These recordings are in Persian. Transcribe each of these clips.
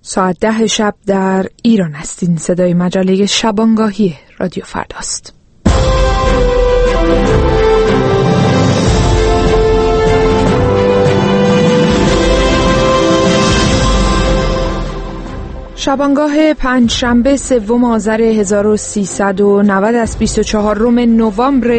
ساعت 10 شب در ایران است. این صدای مجله شبانگاهی رادیو فرداست. شبانگاه پنجشنبه 3 آذر 1390 از 24 نوامبر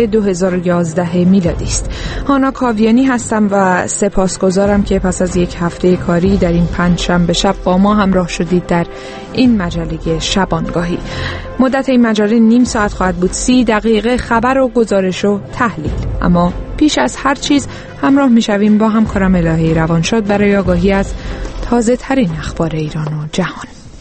2011 میلادی است. هانا کاویانی هستم و سپاسگزارم که پس از یک هفته کاری در این پنجشنبه شب با ما همراه شدید در این مجله شبانگاهی. مدت این مجله نیم ساعت خواهد بود، 30 دقیقه خبر و گزارش و تحلیل. اما پیش از هر چیز همراه میشویم با همکارم الهی روانشاد برای آگاهی از تازه ترین اخبار ایران و جهان.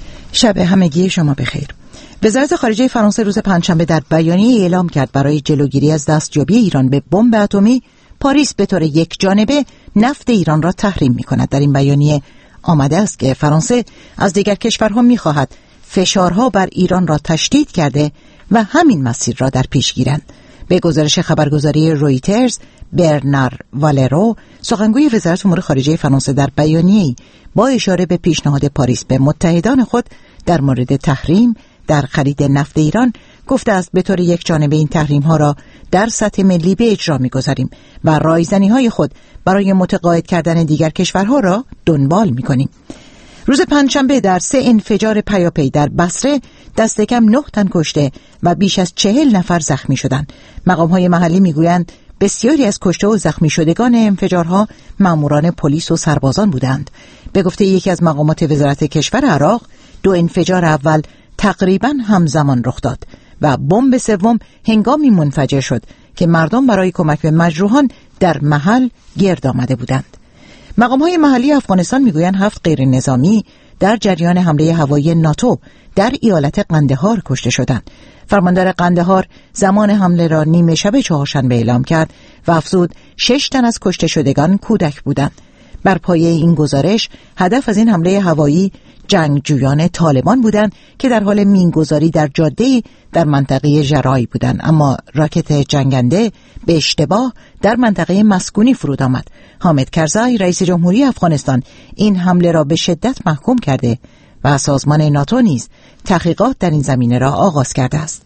شب همگی شما بخیر. وزارت خارجه فرانسه روز پنجشنبه در بیانیه اعلام کرد برای جلوگیری از دستیابی ایران به بمب اتمی، پاریس به طور یکجانبه نفت ایران را تحریم می‌کند. در این بیانیه آمده است که فرانسه از دیگر کشورها می‌خواهد فشارها بر ایران را تشدید کرده و همین مسیر را در پیش گیرند. به گزارش خبرگزاری رویترز، برنار والرو، سخنگوی وزارت امور خارجه فرانسه، در بیانیه‌ای با اشاره به پیشنهاد پاریس به متحدان خود در مورد تحریم در خرید نفت ایران گفته است به طور یکجانبه این تحریم‌ها را در سطح ملی به اجرا می‌گذاریم و رایزنی‌های خود برای متقاعد کردن دیگر کشورها را دنبال می‌کنیم. روز پنجشنبه در 3 انفجار پیاپی در بصره دست کم 9 تن کشته و بیش از 40 نفر زخمی شدند. مقام‌های محلی می‌گویند بسیاری از کشته و زخمی شدگان انفجارها ماموران پلیس و سربازان بودند. به گفته یکی از مقامات وزارت کشور عراق، 2 انفجار اول تقریباً همزمان رخ داد و بمب سوم هنگامی منفجر شد که مردم برای کمک به مجروحان در محل گرد آمده بودند. مقام‌های محلی افغانستان میگویند 7 غیر نظامی در جریان حمله هوایی ناتو در ایالت قندهار کشته شدند. فرماندار قندهار زمان حمله را نیمه شب چهارشنبه اعلام کرد و افزود 6 تن از کشته شدگان کودک بودند. بر پایه این گزارش هدف از این حمله هوایی جنگجویان طالبان بودند که در حال مینگذاری در جاده‌ای در منطقه ژرای بودند، اما راکت جنگنده به اشتباه در منطقه مسکونی فرود آمد. حامد کرزای رئیس جمهوری افغانستان این حمله را به شدت محکوم کرده و سازمان ناتو نیز تحقیقات در این زمینه را آغاز کرده است.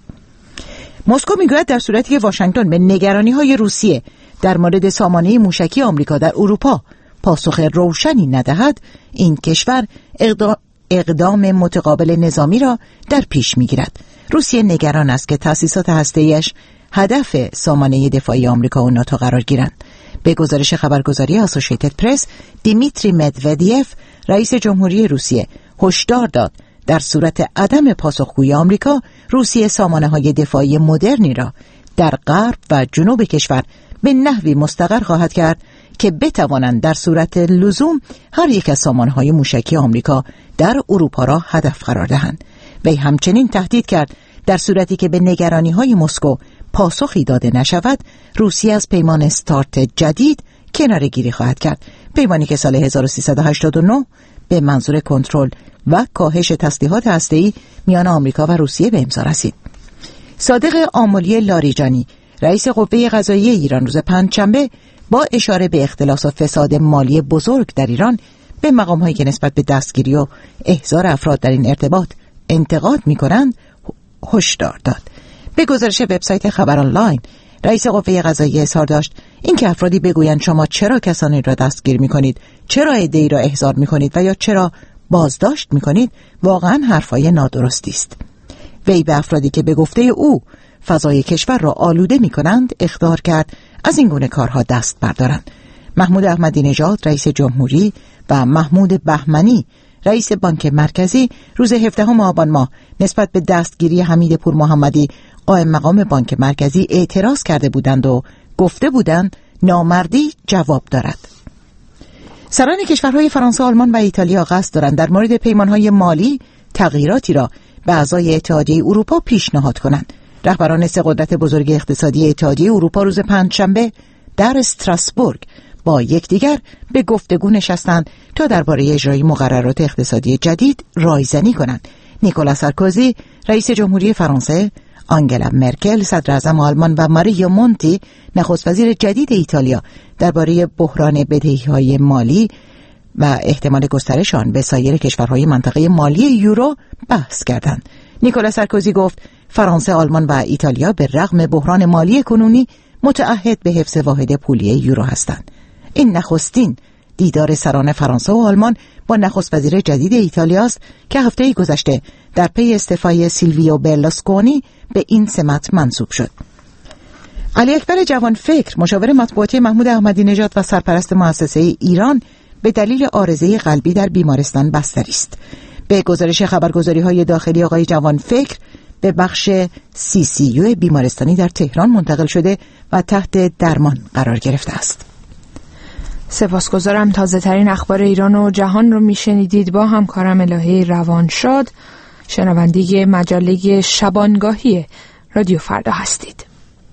مسکو میگوید در صورتی که واشنگتن به نگرانی‌های روسیه در مورد سامانه موشکی آمریکا در اروپا پاسخ روشنی ندهد، این کشور اقدام متقابل نظامی را در پیش میگیرد. روسیه نگران است که تأسیسات هسته‌ایش هدف سامانه دفاعی آمریکا و ناتو قرار گیرند. به گزارش خبرگزاری اسوسییتد پرس، دیمیتری مدودیف رئیس جمهوری روسیه هشدار داد در صورت عدم پاسخگویی آمریکا، روسیه سامانه‌های دفاعی مدرنی را در غرب و جنوب کشور به نحوی مستقر خواهد کرد که بتوانند در صورت لزوم هر یک از سامانه‌های موشکی آمریکا در اروپا را هدف قرار دهند. وی همچنین تهدید کرد در صورتی که به نگرانی‌های مسکو پاسخی داده نشود، روسیه از پیمان استارت جدید کناره‌گیری خواهد کرد. پیمانی که سال 1389 به منظور کنترل و کاهش تسلیحات هسته‌ای میان آمریکا و روسیه به امضا رسید. صادق آملی لاریجانی رئیس قوه قضاییه ایران روز پنجشنبه با اشاره به اختلاس و فساد مالی بزرگ در ایران به مقام‌هایی که نسبت به دستگیری و احضار افراد در این ارتباط انتقاد می‌کنند هشدار داد. به گزارش وبسایت خبر آنلاین، رئیس قوه قضاییه اظهار داشت اینکه افرادی بگویند شما چرا کسانی را دستگیر می‌کنید، چرا عده‌ای را احضار می‌کنید و یا چرا بازداشت می‌کنید، واقعاً حرفای نادرستی است. وی به افرادی که به گفته او فضای کشور را آلوده می‌کنند اخطار کرد از این گونه کارها دست بردارند. محمود احمدی نژاد رئیس جمهوری و محمود بهمنی رئیس بانک مرکزی روز 17 آبان ماه نسبت به دستگیری حمید پور محمدی قائم مقام بانک مرکزی اعتراض کرده بودند و گفته بودند نامردی جواب دارد. سران کشورهای فرانسه، آلمان و ایتالیا قصد دارند در مورد پیمانهای مالی تغییراتی را به اعضای اتحادیه اروپا پیشنهاد کنند. رهبران 3 قدرت بزرگ اقتصادی اتحادیه اروپا روز پنجشنبه در استراسبورگ با یکدیگر به گفتگو نشستند تا درباره اجرای مقررات اقتصادی جدید رایزنی کنند. نیکولا سارکوزی رئیس جمهوری فرانسه، آنگلا مرکل صدر اعظم آلمان و ماریو مونتی نخست وزیر جدید ایتالیا درباره بحران بدهی‌های مالی و احتمال گسترش آن به سایر کشورهای منطقه مالی یورو بحث کردند. نیکولا سارکوزی گفت فرانسه، آلمان و ایتالیا به رغم بحران مالی کنونی متعهد به حفظ واحد پولی یورو هستند. این نخستین دیدار سران فرانسه و آلمان با نخست وزیر جدید ایتالیاست که هفته گذشته در پی استعفای سیلویو برلوسکونی به این سمت منصوب شد. علی اکبر جوانفکر، مشاور مطبوعاتی محمود احمدی نژاد و سرپرست مؤسسه ایران، به دلیل عارضه قلبی در بیمارستان بستری است. به گزارش خبرگزاری‌های داخلی آقای جوانفکر به بخش CCU بیمارستانی در تهران منتقل شده و تحت درمان قرار گرفته است. سپاسگزارم. تازه ترین اخبار ایران و جهان رو میشنیدید با همکارم الهه روانشاد، شنونده مجله شبانگاهی رادیو فردا هستید.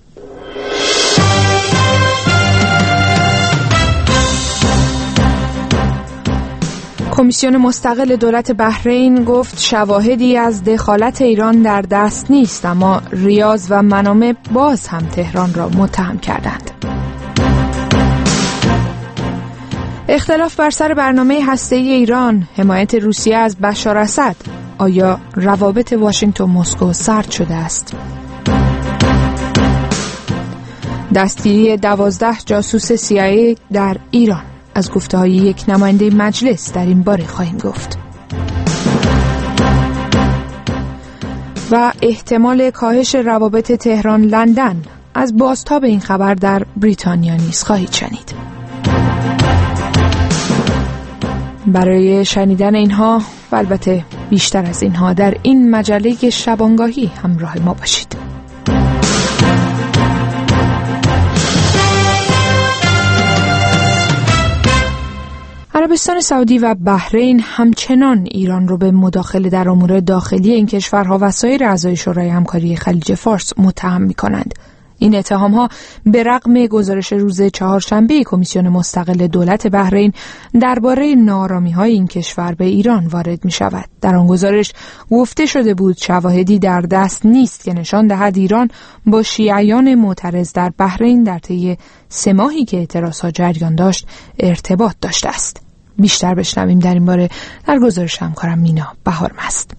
کمیسیون مستقل دولت بحرین گفت شواهدی از دخالت ایران در دست نیست، اما ریاض و منامه باز هم تهران را متهم کردند. اختلاف بر سر برنامه هسته‌ای ایران، حمایت روسیه از بشار اسد، آیا روابط واشنگتن مسکو سرد شده است؟ دستگیری 12 جاسوس CIA در ایران، از گفته‌های یک نماینده مجلس در این باره خواهیم گفت. و احتمال کاهش روابط تهران لندن، از بازتاب این خبر در بریتانیا نیز خواهید شنید. برای شنیدن اینها و البته بیشتر از اینها در این مجله شبانگاهی همراه ما باشید. عربستان سعودی و بحرین همچنان ایران رو به مداخله در امور داخلی این کشورها و سایر اعضای شورای همکاری خلیج فارس متهم می‌کنند. این اتهام‌ها به رغم گزارش روز چهارشنبه کمیسیون مستقل دولت بحرین درباره ناآرامی‌های این کشور به ایران وارد می‌شود. در آن گزارش گفته شده بود شواهدی در دست نیست که نشان دهد ایران با شیعیان معترض در بحرین در طی 3 ماهی که اعتراضها جریان داشت ارتباط داشته است. بیشتر بشنویم در این باره در گزارش همکارم مینا بهارمست.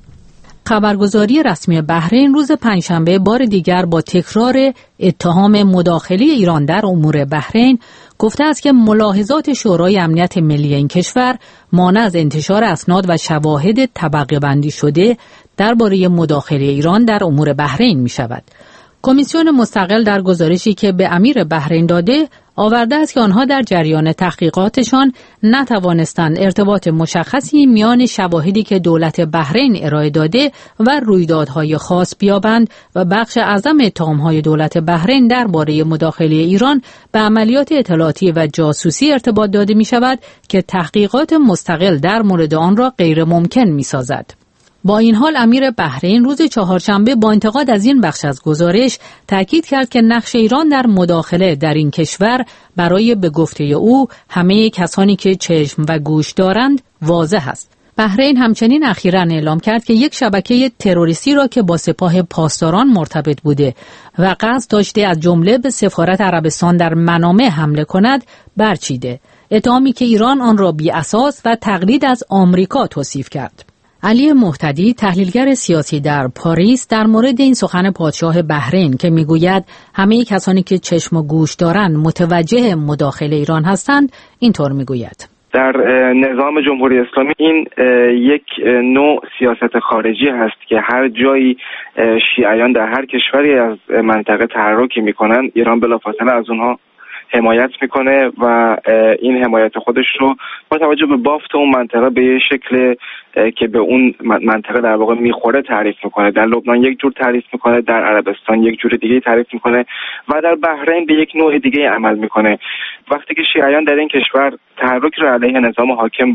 خبرگزاری رسمی بحرین روز پنجشنبه بار دیگر با تکرار اتهام مداخله ایران در امور بحرین گفته است که ملاحظات شورای امنیت ملی این کشور مانع از انتشار اسناد و شواهد طبقه بندی شده درباره مداخله ایران در امور بحرین می شود. کمیسیون مستقل در گزارشی که به امیر بحرین داده آورده است که آنها در جریان تحقیقاتشان نتوانستند ارتباط مشخصی میان شواهدی که دولت بحرین ارائه داده و رویدادهای خاص بیابند و بخش اعظم اتهامهای دولت بحرین درباره مداخله ایران به عملیات اطلاعاتی و جاسوسی ارتباط داده می شود که تحقیقات مستقل در مورد آن را غیر ممکن می سازد. با این حال امیر بحرین روز چهارشنبه با انتقاد از این بخش از گزارش تاکید کرد که نقش ایران در مداخله در این کشور برای به گفته او همه کسانی که چشم و گوش دارند واضح است. بحرین همچنین اخیراً اعلام کرد که یک شبکه تروریستی را که با سپاه پاسداران مرتبط بوده و قصد داشته از جمله به سفارت عربستان در منامه حمله کند برچیده، اتهامی که ایران آن را بی اساس و تقلید از آمریکا توصیف کرد. علی مهتدی، تحلیلگر سیاسی در پاریس، در مورد این سخن پادشاه بحرین که میگوید همه کسانی که چشم و گوش دارند متوجه مداخله ایران هستند اینطور میگوید: در نظام جمهوری اسلامی این یک نوع سیاست خارجی هست که هر جایی شیعیان در هر کشوری از منطقه تحرکی میکنن، ایران بلافاصله از اونها حمایت میکنه و این حمایت خودش رو با توجه به بافت اون منطقه به یه شکل که به اون منطقه در واقع میخوره تعریف میکنه. در لبنان یک جور تعریف میکنه، در عربستان یک جور دیگه تعریف میکنه و در بحرین به یک نوع دیگه عمل میکنه. وقتی که شیعیان در این کشور تحرک را علیه نظام حاکم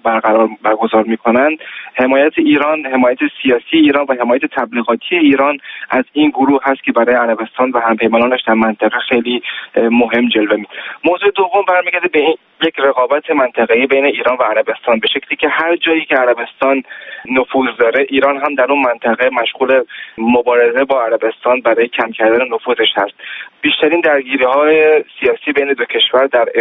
برگزار میکنند، حمایت ایران، حمایت سیاسی ایران و حمایت تبلیغاتی ایران از این گروه هست که برای عربستان و همپیمانانش در منطقه خیلی مهم جلوه میکنه. موضوع دوم برمیگرده به یک رقابت منطقه‌ای بین ایران و عربستان، به شکلی که هر جایی که عربستان نفوذ داره، ایران هم در اون منطقه مشغول مبارزه با عربستان برای کم کردن نفوذش هست. بیشترین درگیری‌های سیاسی بین دو کشور در عراق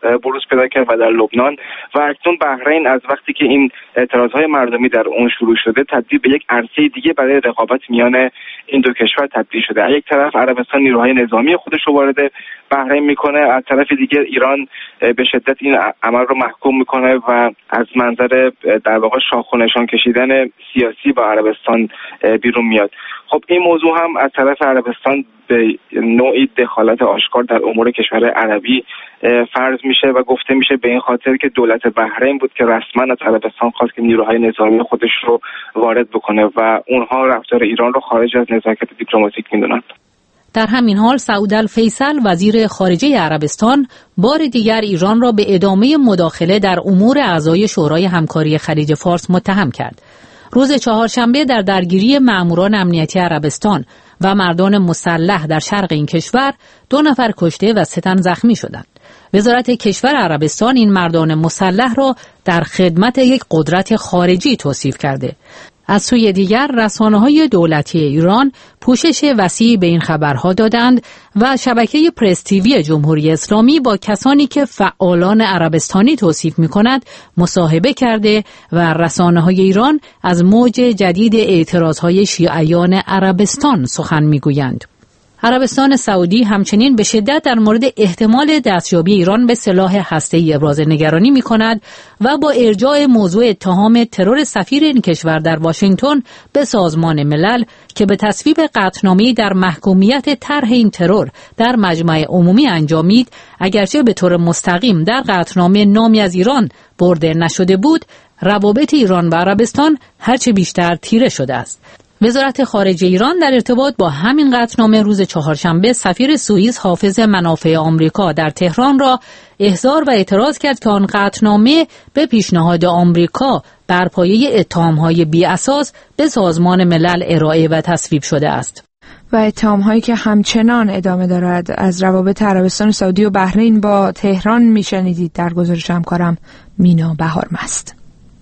بروز پیدا کرد و در لبنان و اکنون بحرین از وقتی که این اعتراضهای مردمی در اون شروع شده تبدیل به یک عرصه دیگه برای رقابت میان این دو کشور تبدیل شده. از یک طرف عربستان نیروهای نظامی خودش رو وارد بحرین میکنه، از طرف دیگه ایران به شدت این عمل رو محکوم میکنه و از منظر در واقع شاخ و نشان کشیدن سیاسی با عربستان بیرون میاد. خب این موضوع هم از طرف عربستان به نوعی دخالت آشکار در امور کشور عربی فرض میشه و گفته میشه به این خاطر که دولت بحرین بود که رسما از عربستان خواست که نیروهای نظامی خودش رو وارد بکنه و اونها رفتار ایران رو خارج از نزاکت دیپلماتیک میدونن. در همین حال سعود الفیصل وزیر خارجه عربستان بار دیگر ایران را به ادامه مداخله در امور اعضای شورای همکاری خلیج فارس متهم کرد. روز چهارشنبه در درگیری مأموران امنیتی عربستان و مردان مسلح در شرق این کشور 2 نفر کشته و 3 تن زخمی شدند. وزارت کشور عربستان این مردان مسلح را در خدمت یک قدرت خارجی توصیف کرده. از سوی دیگر رسانه‌های دولتی ایران پوشش وسیعی به این خبرها دادند و شبکه پرس تیوی جمهوری اسلامی با کسانی که فعالان عربستانی توصیف می‌کند مصاحبه کرده و رسانه‌های ایران از موج جدید اعتراضهای شیعیان عربستان سخن می‌گویند. عربستان سعودی همچنین به شدت در مورد احتمال دستیابی ایران به سلاح هسته‌ای ابراز نگرانی می‌کند و با ارجاع موضوع اتهام ترور سفیر این کشور در واشنگتن به سازمان ملل که به تصویب قطعنامه‌ای در محکومیت طرح این ترور در مجمع عمومی انجامید، اگرچه به طور مستقیم در قطعنامه نامی از ایران برده نشده بود، روابط ایران و عربستان هرچه بیشتر تیره شده است. وزارت خارجه ایران در ارتباط با همین قطعنامه روز چهارشنبه سفیر سوئیس حافظ منافع آمریکا در تهران را احضار و اعتراض کرد که آن قطعنامه به پیشنهاد آمریکا بر پایه اتهام‌های بی‌اساس به سازمان ملل ارائه و تصویب شده است. و اتهام‌هایی که همچنان ادامه دارد از روابط عربستان سعودی و بحرین با تهران میشنیدید در گزارش همکارم مینا بهارمست.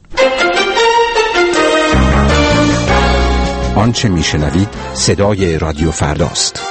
آنچه میشنوید صدای رادیو فرداست.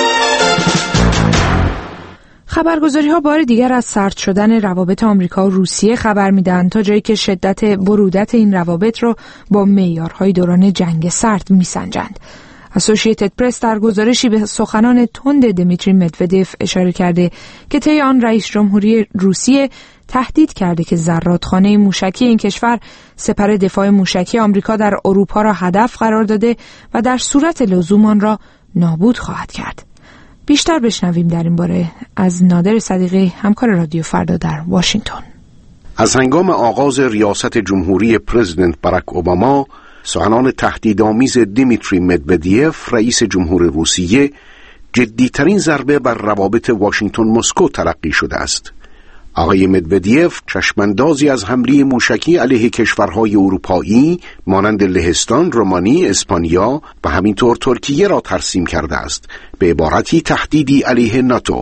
خبرگزاری‌ها بار دیگر از سرد شدن روابط آمریکا و روسیه خبر میدن تا جایی که شدت برودت این روابط رو با معیارهای دوران جنگ سرد میسنجند. اسوسییتد پرس در گزارشی به سخنان تند دیمیتری مدودف اشاره کرده که طی آن رئیس جمهوری روسیه تهدید کرده که زرادخانه موشکی این کشور سپر دفاع موشکی آمریکا در اروپا را هدف قرار داده و در صورت لزوم آن را نابود خواهد کرد. بیشتر بشنویم در این باره از نادر صدیقی، همکار رادیو فردا در واشنگتن. از هنگام آغاز ریاست جمهوری پرزیدنت باراک اوباما، سخنان تهدیدآمیز دیمیتری مدودف رئیس جمهور روسیه جدیترین ضربه بر روابط واشنگتن مسکو تلقی شده است. آقای مدودیف چشماندازی از حمله موشکی علیه کشورهای اروپایی مانند لهستان، رومانی، اسپانیا و همینطور ترکیه را ترسیم کرده است، به عبارتی تهدیدی علیه ناتو.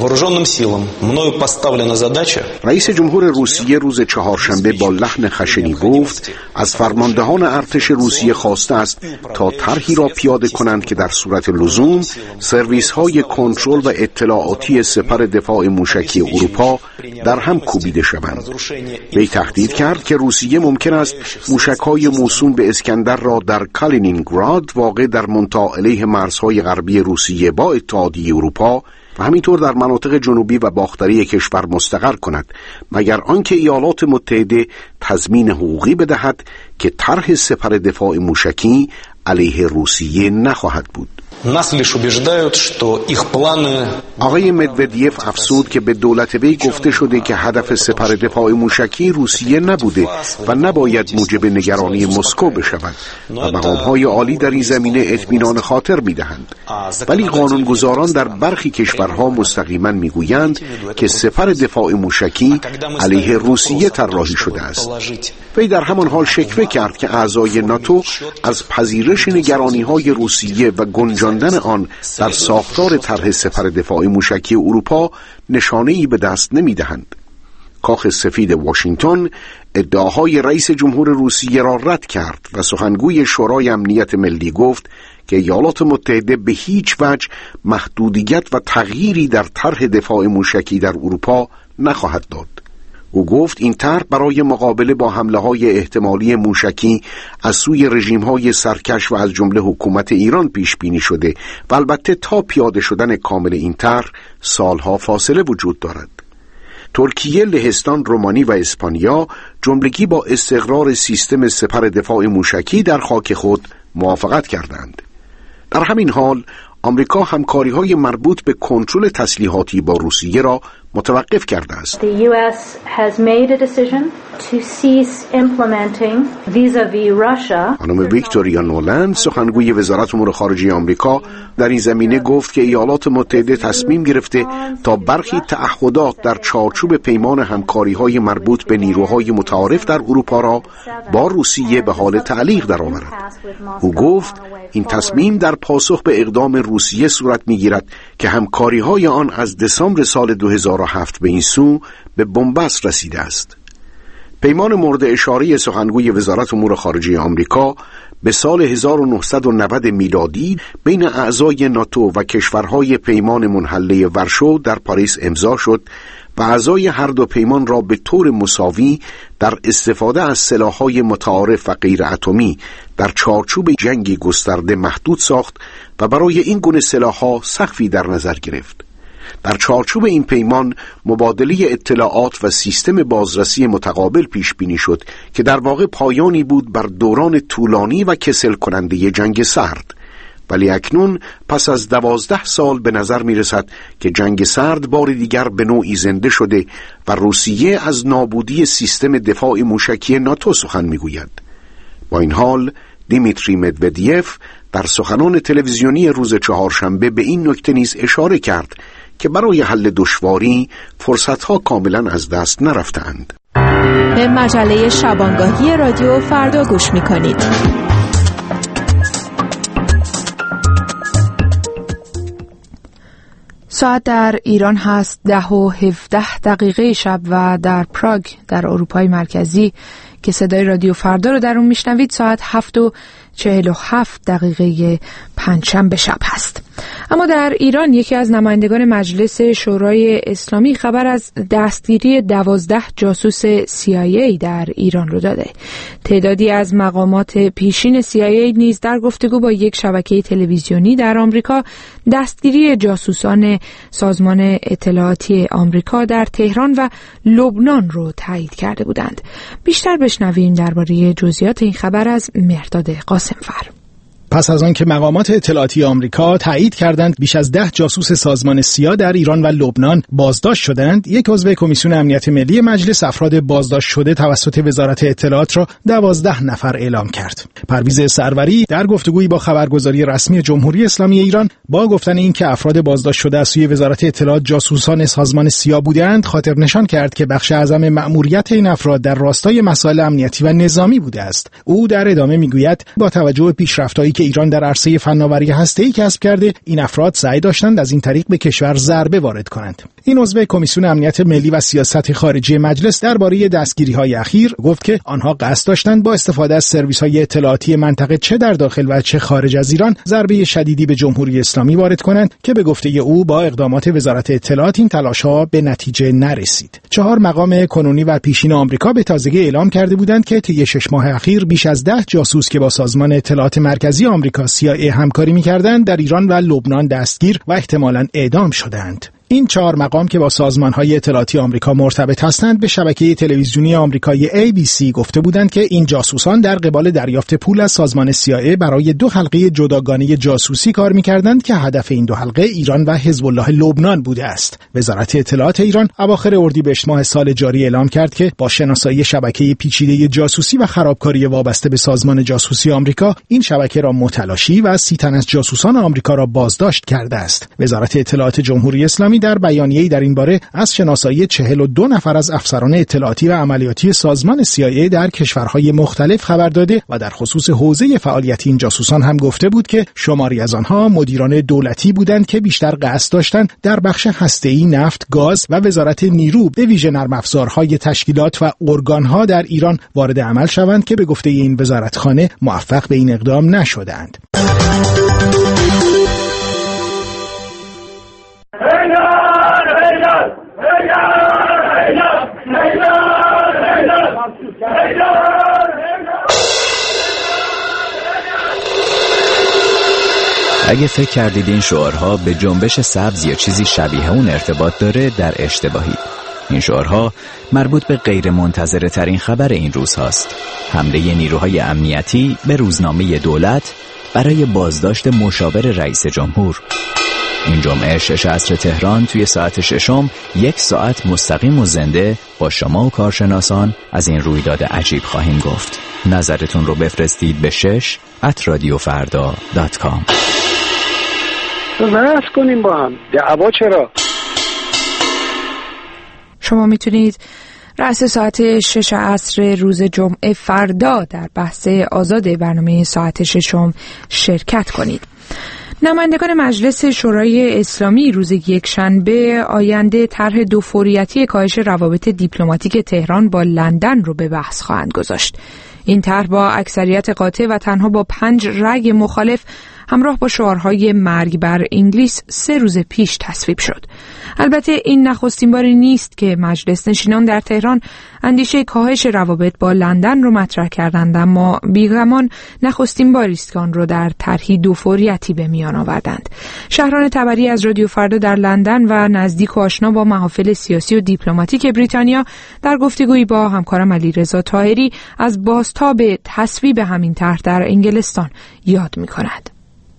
رئیس جمهور روسیه روز چهارشنبه با لحن خشنی گفت از فرماندهان ارتش روسیه خواسته است تا طرحی را پیاده کنند که در صورت لزوم سرویس‌های کنترل و اطلاعاتی سپر دفاع موشکی اروپا در هم کوبیده شوند. وی تهدید کرد که روسیه ممکن است موشک‌های موسوم به اسکندر را در کالینینگراد واقع در منطقه علیه مرزهای غربی روسیه با اتحادیه اروپا و همینطور در مناطق جنوبی و باختری کشور مستقر کند، مگر آنکه ایالات متحده تضمین حقوقی بدهد که طرح سپر دفاع موشکی علیه روسیه نخواهد بود. آقای مدودیف افزود که به دولت وی گفته شده که هدف سپر دفاع موشکی روسیه نبوده و نباید موجب نگرانی مسکو بشود و مقام‌های عالی در این زمینه اطمینان خاطر می‌دهند، ولی قانونگذاران در برخی کشورها مستقیما می‌گویند که سپر دفاع موشکی علیه روسیه طراحی شده است. وی در همان حال شکوه کرد که اعضای ناتو از پذیرش نگرانی‌های روسیه و گنجاندن آن در ساختار طرح سپر دفاع موشکی اروپا نشانه‌ای به دست نمی‌دهند. کاخ سفید واشنگتن ادعاهای رئیس جمهور روسیه را رد کرد و سخنگوی شورای امنیت ملی گفت که ایالات متحده به هیچ وجه محدودیت و تغییری در طرح دفاع موشکی در اروپا نخواهد داد. او گفت این طرح برای مقابله با حمله‌های احتمالی موشکی از سوی رژیم‌های سرکش و از جمله حکومت ایران پیش بینی شده و البته تا پیاده شدن کامل این طرح سالها فاصله وجود دارد. ترکیه، لهستان، رومانی و اسپانیا جملگی با استقرار سیستم سپر دفاع موشکی در خاک خود موافقت کردند. در همین حال آمریکا همکاری‌های مربوط به کنترل تسلیحاتی با روسیه را متوقف کرده است. The US has made a decision to cease implementing vis-a-vis Russia. خانم ویکتوریا نولند، سخنگوی وزارت امور خارجه آمریکا، در این زمینه گفت که ایالات متحده تصمیم گرفته تا برخی تعهدات در چارچوب پیمان همکاری‌های مربوط به نیروهای متعارف در اروپا را با روسیه به حال تعلیق درآورد. او گفت این تصمیم در پاسخ به اقدام روسیه صورت می‌گیرد که همکاری‌های آن از دسامبر سال 2007 به این سو به بنبست رسیده است. پیمان مورد اشاره سخنگوی وزارت امور خارجه آمریکا به سال 1990 میلادی بین اعضای ناتو و کشورهای پیمان منحله ورشو در پاریس امضا شد و اعضای هر دو پیمان را به طور مساوی در استفاده از سلاح‌های متعارف و غیر اتمی در چارچوب جنگی گسترده محدود ساخت و برای این گونه سلاح‌ها سقفی در نظر گرفت. در چارچوب این پیمان مبادله اطلاعات و سیستم بازرسی متقابل پیش بینی شد که در واقع پایانی بود بر دوران طولانی و کسل کننده جنگ سرد. ولی اکنون پس از 12 سال به نظر می رسد که جنگ سرد بار دیگر به نوعی زنده شده و روسیه از نابودی سیستم دفاع موشکی ناتو سخن می گوید. با این حال دیمیتری مدودیف در سخنان تلویزیونی روز چهارشنبه به این نکته نیز اشاره کرد که برای حل دشواری فرصتها کاملا از دست نرفتند. به مجله شبانگاهی رادیو فردا گوش می کنید. ساعت در ایران هست 10:17 شب و در پراگ در اروپای مرکزی که صدای رادیو فردا رو در اون میشنوید ساعت 7:47 پنجشنبه شب هست. اما در ایران یکی از نمایندگان مجلس شورای اسلامی خبر از دستگیری 12 جاسوس CIA در ایران رو داده. تعدادی از مقامات پیشین CIA نیز در گفتگو با یک شبکه تلویزیونی در آمریکا دستگیری جاسوسان سازمان اطلاعاتی آمریکا در تهران و لبنان رو تایید کرده بودند. بیشتر بشنویم درباره جزئیات این خبر از مهرداد قاسمفر. پس از آن که مقامات اطلاعاتی آمریکا تایید کردند بیش از 10 جاسوس سازمان سیا در ایران و لبنان بازداشت شدند، یک عضو کمیسیون امنیت ملی مجلس افراد بازداشت شده توسط وزارت اطلاعات را 12 نفر اعلام کرد. پرویز سروری در گفتگویی با خبرگزاری رسمی جمهوری اسلامی ایران با گفتن اینکه افراد بازداشت شده از سوی وزارت اطلاعات جاسوسان سازمان سیا بودند، خاطر نشان کرد که بخش اعظم مأموریت این افراد در راستای مسائل امنیتی و نظامی بوده است. او در ادامه میگوید با توجه به پیشرفت‌هایی که ایران در عرصه فناوری هسته‌ای کسب کرده، این افراد سعی داشتند از این طریق به کشور ضربه وارد کنند. این عضو کمیسیون امنیت ملی و سیاست خارجی مجلس درباره دستگیری‌های اخیر گفت که آنها قصد داشتند با استفاده از سرویس‌های اطلاعاتی منطقه چه در داخل و چه خارج از ایران ضربه شدیدی به جمهوری اسلامی وارد کنند که به گفته او با اقدامات وزارت اطلاعات این تلاش‌ها به نتیجه نرسید. 4 مقام کنونی و پیشین آمریکا به تازگی اعلام کرده بودند که طی 6 ماه اخیر بیش از 10 جاسوس که با سازمان اطلاعات مرکزی آمریکا CIA همکاری می‌کردند در ایران و لبنان دستگیر و احتمالاً اعدام شدند. این 4 مقام که با سازمان‌های اطلاعاتی آمریکا مرتبط هستند به شبکه تلویزیونی آمریکایی ABC گفته بودند که این جاسوسان در قبال دریافت پول از سازمان CIA برای 2 حلقه جداگانه جاسوسی کار می‌کردند که هدف این 2 حلقه ایران و حزب الله لبنان بوده است. وزارت اطلاعات ایران اواخر اردیبهشت ماه سال جاری اعلام کرد که با شناسایی شبکه پیچیده جاسوسی و خرابکاری وابسته به سازمان جاسوسی آمریکا این شبکه را متلاشی و 30 تن از جاسوسان آمریکا را بازداشت کرده است. وزارت اطلاعات جمهوری اسلامی در بیانیه‌ای در این باره از شناسایی 42 نفر از افسران اطلاعاتی و عملیاتی سازمان CIA در کشورهای مختلف خبر داده و در خصوص حوزه فعالیت این جاسوسان هم گفته بود که شماری از آنها مدیران دولتی بودند که بیشتر قصد داشتند در بخش هسته‌ای، نفت، گاز و وزارت نیرو به ویژه نرم افزارهای تشکیلات و ارگانها در ایران وارد عمل شوند که به گفته این وزارتخانه موفق به این اقدام نشدند. اگه فکر کردید این شعارها به جنبش سبز یا چیزی شبیه اون ارتباط داره، در اشتباهی. این شعارها مربوط به غیر منتظره ترین خبر این روز هاست. حمله نیروهای امنیتی به روزنامه دولت برای بازداشت مشاور رئیس جمهور. این جمعه 6 عصر تهران توی ساعت 6 1 ساعت مستقیم و زنده با شما و کارشناسان از این رویداد عجیب خواهیم گفت. نظرتون رو بفرستید به 6@radiofarda.com. بحث کنیم با هم. دعوا چرا؟ شما میتونید رأس ساعت 6 عصر روز جمعه فردا در بحث آزاد برنامه ساعت 6 شرکت کنید. نمایندگان مجلس شورای اسلامی روز یکشنبه آینده طرح دوفوریتی کاهش روابط دیپلماتیک تهران با لندن رو به بحث خواهند گذاشت. این طرح با اکثریت قاطع و تنها با 5 رأی مخالف همراه با شعارهای مرگ بر انگلیس 3 روز پیش تصویب شد. البته این نخستین باری نیست که مجلس نشینان در تهران اندیشه کاهش روابط با لندن رو مطرح کردند، اما بیگمان نخستین باری است که آن رو در طرحی دوفوریتی به میان آوردند. شهران تبری از رادیو فردا در لندن و نزدیک و آشنا با محافل سیاسی و دیپلماتیک بریتانیا در گفتگویی با همکارم علیرضا طاهری از بازتاب تصویب همین طرح در انگلستان یاد می‌کند.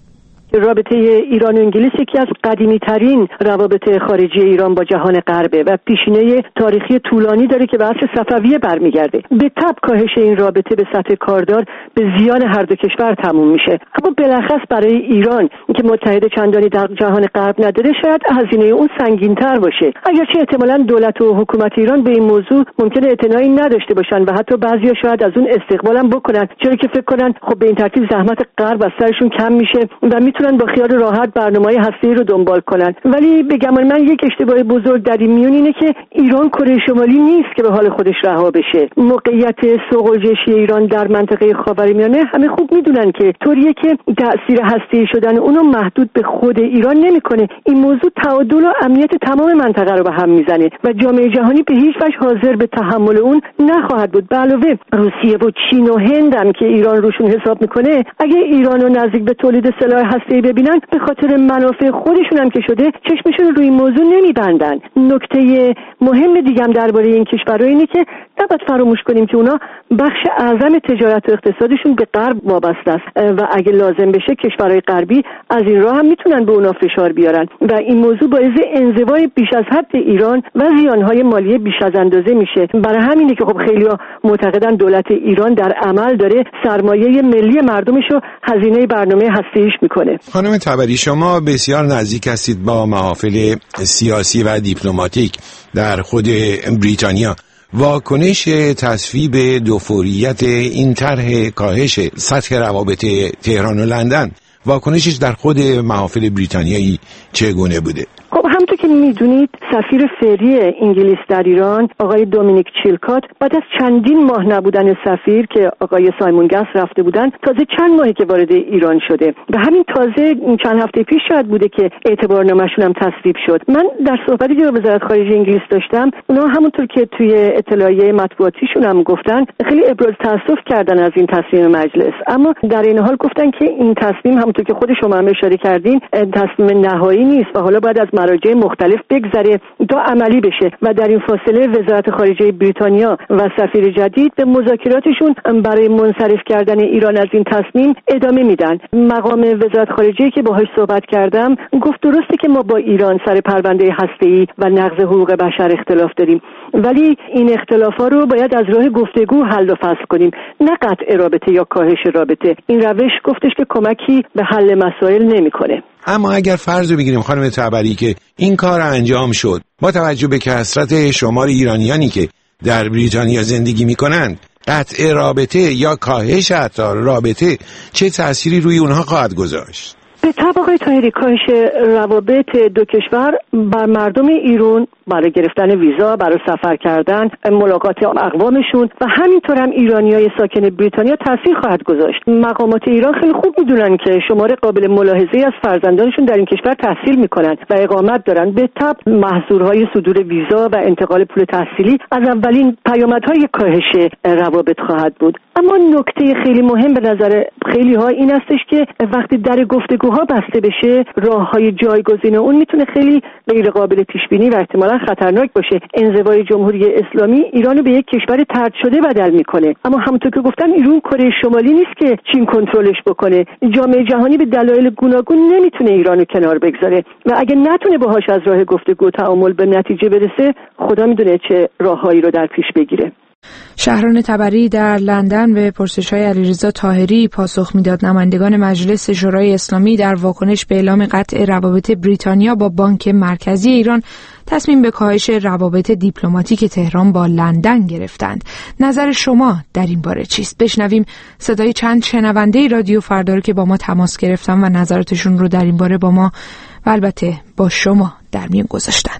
رابطه ایران و انگلیس یکی از قدیمی ترین روابط خارجی ایران با جهان غربه و پیشینه تاریخی طولانی داره که به عصر صفویه برمیگرده. به تبع کاهش این رابطه به سطح کاردار به زیان هر دو کشور تموم میشه، اما بالاخص برای ایران که متحد چندانی در جهان غرب نداره شاید هزینه اون سنگین‌تر باشه. اگرچه احتمالاً دولت و حکومت ایران به این موضوع ممکنه اعتنایی نداشته باشن و حتی بعضیا شاید از اون استقبالم بکنن، چرا که فکر کنن خب به این ترتیب زحمت غرب از سرشون کم میشه و میتونن با خیال راحت برنامه‌های هسته‌ای رو دنبال کنن. ولی به گمان من یک اشتباه بزرگ در این میون اینه که ایران کره شمالی نیست که به حال خودش رها بشه. موقعیت سوق‌الجشی ایران در منطقه خاورمیانه همه خوب میدونن که طوریه که تأثیر هسته‌ای شدن اونو محدود به خود ایران نمیکنه. این موضوع تعادل و امنیت تمام منطقه رو به هم میزنه و جامعه جهانی به هیچ وجه حاضر به تحمل اون نخواهد بود. به علاوه روسیه و چین و هند هم که ایران روشون حساب میکنه، اگه ایران رو نزدیک به تولید سلاح هسته‌ای ببینن به خاطر منافع خودشون هم که شده چشمشون روی این موضوع نمیبندن. نکته مهم دیگه هم درباره این کشورها اینه که نباید فراموش کنیم که اونا بخش اعظم تجارت و اقتصادشون به غرب وابسته است و اگه لازم بشه کشورهای غربی از این راه هم میتونن به اونا فشار بیارن و این موضوع باعث انزوای بیش از حد ایران و زیانهای مالی بیش از اندازه میشه. برای همینه که خب خیلی‌ها معتقدن دولت ایران در عمل داره سرمایه ملی مردمش رو هزینه برنامه هسته‌ایش میکنه. خانم طبری، شما بسیار نزدیک هستید با محافل سیاسی و دیپلماتیک در خود بریتانیا. واکنش تصویب دوفوریت این طرح کاهش سطح روابط تهران و لندن، واکنشش در خود محافل بریتانیایی چگونه بوده؟ خب همونطور که میدونید سفیر فعلی انگلیس در ایران آقای دومینیک چیلکات بعد از چندین ماه نبودن سفیر که آقای سایمون گس رفته بودن، تازه چند ماهی که وارد ایران شده و همین تازه چند هفته پیش شاید بوده که اعتبارنامه‌شون هم تصویب شد. من در صحبتی که با وزارت خارجه انگلیس داشتم، اونا همونطور که توی اطلاعیه مطبوعاتیشون هم گفتن خیلی ابراز تأسف کردن از این تصمیم مجلس، اما در این حال گفتن که این تصمیم همونطور که خود شما هم اشاره کردین تصمیم نهایی نیست و حالا باید از مراجع مختلف بگذره تا عملی بشه و در این فاصله وزارت خارجه بریتانیا و سفیر جدید به مذاکراتشون برای منصرف کردن ایران از این تصمیم ادامه میدن. مقام وزارت خارجه که باهاش صحبت کردم گفت درسته که ما با ایران سر پرونده هسته‌ای و نقض حقوق بشر اختلاف داریم، ولی این اختلافا رو باید از راه گفتگو حل و فصل کنیم، نه قطع رابطه یا کاهش رابطه. این روش گفتش که کمکی به حل مسائل نمیکنه. اما اگر فرض رو بگیریم خانم طبری که این کار انجام شد، با توجه به کثرت شمار ایرانیانی که در بریتانیا زندگی میکنند، قطع رابطه یا کاهش حتی رابطه چه تأثیری روی اونها خواهد گذاشت؟ به طبع آقای طاهری کاهش روابط دو کشور بر مردم ایران برای گرفتن ویزا، برای سفر کردن، ملاقات اقوامشون و همینطور هم ایرانیای ساکن بریتانیا تاثیر خواهد گذاشت. مقامات ایران خیلی خوب میدونن که شمار قابل ملاحظه‌ای از فرزندانشون در این کشور تحصیل میکنن و اقامت دارن. به طبع محظورهای صدور ویزا و انتقال پول تحصیلی از اولین پیامدهای کاهش روابط خواهد بود. اما نکته خیلی مهم به نظر خیلی‌ها این استش که وقتی در گفتگو پتوها بسته بشه، راههای جایگزین اون میتونه خیلی غیر قابل پیش بینی و احتمالاً خطرناک باشه. انزوای جمهوری اسلامی ایرانو به یک کشور طرد شده بدل میکنه، اما همونطور که گفتم ایران کره شمالی نیست که چین کنترلش بکنه. جامعه جهانی به دلایل گوناگون نمیتونه ایرانو کنار بگذاره و اگه نتونه باهاش از راه گفتگو تعامل به نتیجه برسه، خدا میدونه چه راههایی رو در پیش بگیره. شهران تبری در لندن به پرسش‌های علیرضا طاهری پاسخ میداد. نمایندگان مجلس شورای اسلامی در واکنش به اعلام قطع روابط بریتانیا با بانک مرکزی ایران تصمیم به کاهش روابط دیپلماتیک تهران با لندن گرفتند. نظر شما در این باره چیست؟ بشنویم صدای چند شنونده رادیو فردا رو که با ما تماس گرفتن و نظراتشون رو در این باره با ما و البته با شما در میون گذاشتن.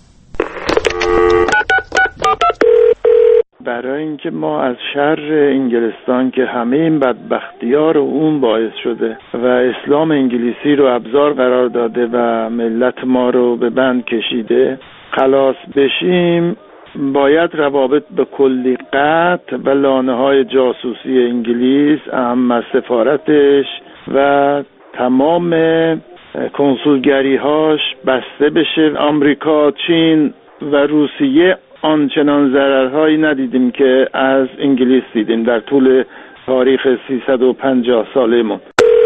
برای اینکه ما از شر انگلستان که همه این بدبختی‌ها رو اون باعث شده و اسلام انگلیسی رو ابزار قرار داده و ملت ما رو به بند کشیده خلاص بشیم، باید روابط به کلی قطع و لانه‌های جاسوسی انگلیس، اهم از سفارتش و تمام کنسولگری‌هاش بسته بشه. آمریکا، چین و روسیه آنچنان ضررهایی ندیدیم که از انگلیس دیدیم در طول تاریخ 350 سالمون.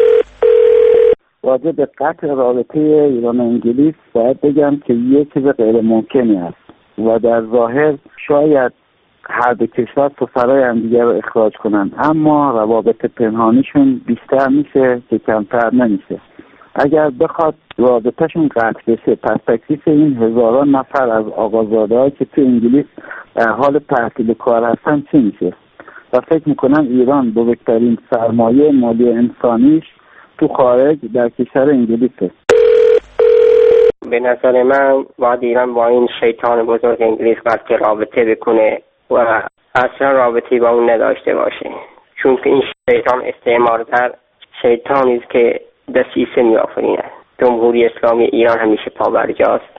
راجع به قطع رابطه ایران و انگلیس باید بگم که یک چیز غیر ممکنی است و در ظاهر شاید هر دو کشور سفرای همدیگر رو اخراج کنن، اما روابط پنهانیشون بیشتر میشه که کمتر نمیشه. اگر بخواد رابطهشون قطع بشه، پس تکلیف این هزاران نفر از آقازاده‌ها که تو انگلیس در حال تحصیل کار هستن چی میشه؟ و فکر میکنم ایران بزرگترین سرمایه مالی انسانیش تو خارج در کشور انگلیسه. به نظر من باید ایران با این شیطان بزرگ انگلیس قطع رابطه بکنه و اصلا رابطی با اون نداشته باشه، چون که این شیطان استعمارگر شیطانی است که دسیسه می‌آفرینه. جمهوری اسلامی ایران همیشه پابرجاست.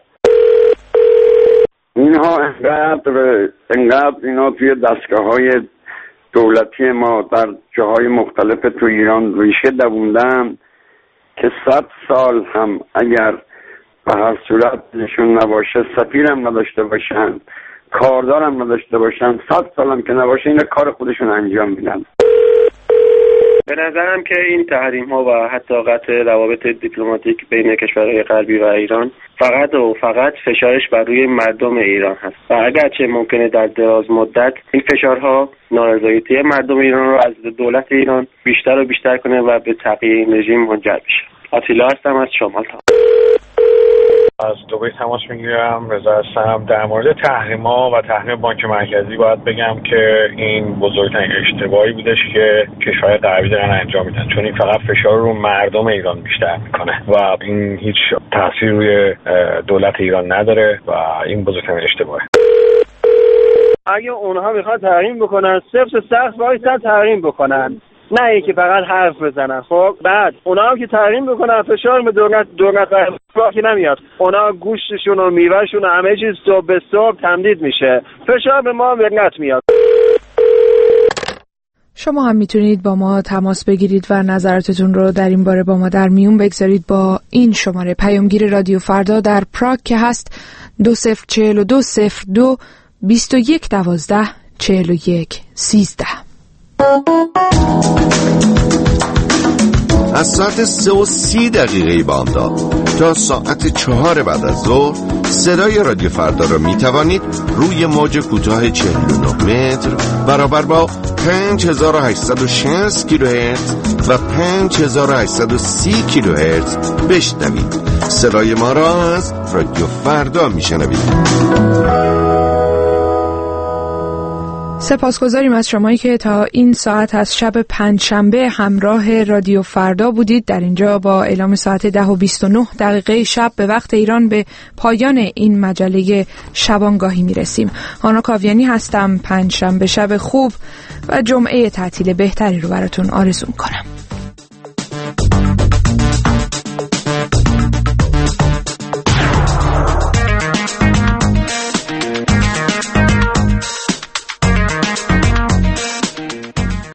اینها انقدر اینا توی دستگاه‌های دولتی ما در جاهای مختلف تو ایران ریشه دووندن که 100 سال هم اگر به هر صورت نشون نباشه، سفیر هم نداشته باشن، کاردار هم نداشته باشن، 100 سال هم که نباشه، این کار خودشون انجام میدن. به نظرم که این تحریم‌ها و حتی قطع روابط دیپلماتیک بین کشورهای غربی و ایران فقط فشارش بر روی مردم ایران هست و اگرچه ممکنه در دراز مدت این فشارها نارضایتی مردم ایران رو از دولت ایران بیشتر و بیشتر کنه و به تغییر این رژیم منجر بشه. آتیلا هستم از شمال. از دبی تماس میگیرم. رضا هستم. در مورد تحریم‌ها و تحریم بانک مرکزی باید بگم که این بزرگترین اشتباهی بودش که کشورهای غربی دارن انجام میدن، چون این فقط فشار رو مردم ایران بیشتر میکنه و این هیچ تاثیر روی دولت ایران نداره و این بزرگترین اشتباهه. اگه اونها میخواد تحریم بکنن، صرف سخت وایسن تحریم بکنن، نه اینکه فقط حرف بزنن. خب بعد اونا هم که تحریم بکنن، فشار به دولت که نمیاد. اونا گوشتشون و میوهشون و همه چیز صبح به صبح تمدید میشه، فشار به ما ملت میاد. شما هم میتونید با ما تماس بگیرید و نظراتتون رو در این باره با ما در میون بگذارید با این شماره پیامگیر رادیو فردا در پراگ که هست 204202 2112 4113. از ساعت 3:30 بامداد تا ساعت 4 بعد از ظهر صدای رادیو فردا را می توانید روی موج کوتاه 49 متر برابر با 5860 کیلوهرتز و 5830 کیلوهرتز بشنوید. صدای ما را از رادیو فردا می شنوید. سپاسگزاریم از شمایی که تا این ساعت از شب پنجشنبه همراه رادیو فردا بودید. در اینجا با اعلام ساعت 10:29 شب به وقت ایران به پایان این مجله شبانگاهی میرسیم. هانا کاویانی هستم. پنجشنبه شب خوب و جمعه تعطیل بهتری رو براتون آرزو میکنم.